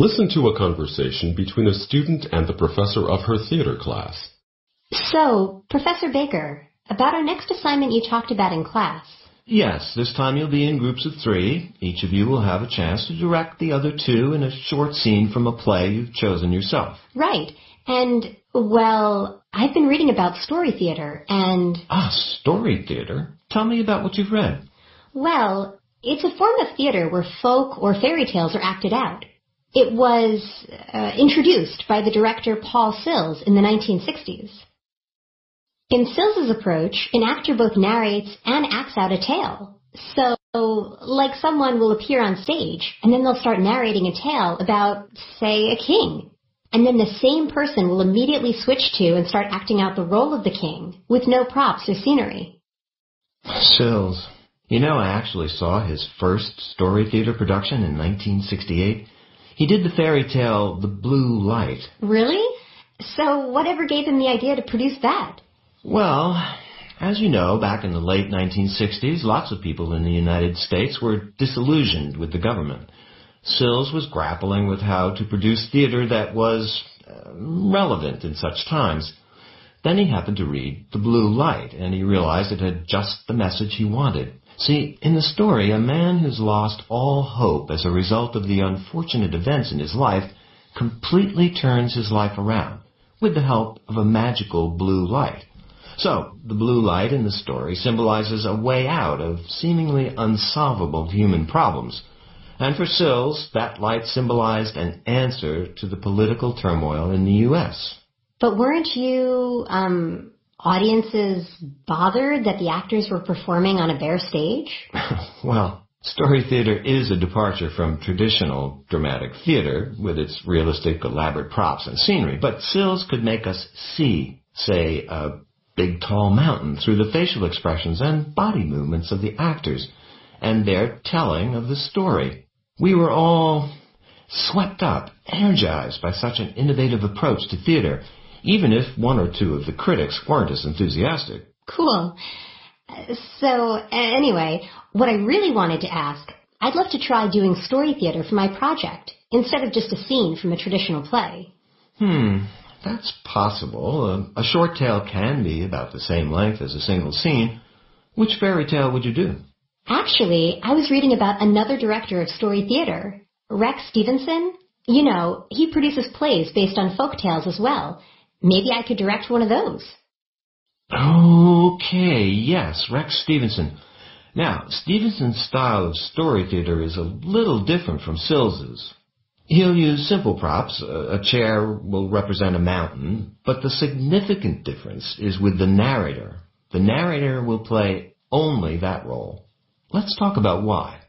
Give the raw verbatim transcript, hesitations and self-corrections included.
Listen to a conversation between a student and the professor of her theater class. So, Professor Baker, about our next assignment you talked about in class. Yes, this time you'll be in groups of three. Each of you will have a chance to direct the other two in a short scene from a play you've chosen yourself. Right. And, well, I've been reading about story theater, and... Ah, story theater? Tell me about what you've read. Well, it's a form of theater where folk or fairy tales are acted out. It was uh, introduced by the director Paul Sills in the nineteen sixties. In Sills' approach, an actor both narrates and acts out a tale. So, like someone will appear on stage, and then they'll start narrating a tale about, say, a king. And then the same person will immediately switch to and start acting out the role of the king, with no props or scenery. Sills. You know, I actually saw his first story theater production in nineteen sixty-eight. He did the fairy tale The Blue Light. Really? So whatever gave him the idea to produce that? Well, as you know, back in the late nineteen sixties, lots of people in the United States were disillusioned with the government. Sills was grappling with how to produce theater that was uh, relevant in such times. Then he happened to read The Blue Light, and he realized it had just the message he wanted. See, in the story, a man who's lost all hope as a result of the unfortunate events in his life completely turns his life around with the help of a magical blue light. So, the blue light in the story symbolizes a way out of seemingly unsolvable human problems. And for Sills, that light symbolized an answer to the political turmoil in the U S But weren't you, um, audiences bothered that the actors were performing on a bare stage? Well, story theater is a departure from traditional dramatic theater with its realistic, elaborate props and scenery. But Sills could make us see, say, a big tall mountain through the facial expressions and body movements of the actors and their telling of the story. We were all swept up, energized by such an innovative approach to theater, even if one or two of the critics weren't as enthusiastic. Cool. So, anyway, what I really wanted to ask, I'd love to try doing story theater for my project, instead of just a scene from a traditional play. Hmm, that's possible. A, a short tale can be about the same length as a single scene. Which fairy tale would you do? Actually, I was reading about another director of story theater, Rex Stevenson. You know, he produces plays based on folk tales as well. Maybe I could direct one of those. Okay, yes, Rex Stevenson. Now, Stevenson's style of story theater is a little different from Sills's. He'll use simple props. A chair will represent a mountain, but the significant difference is with the narrator. The narrator will play only that role. Let's talk about why.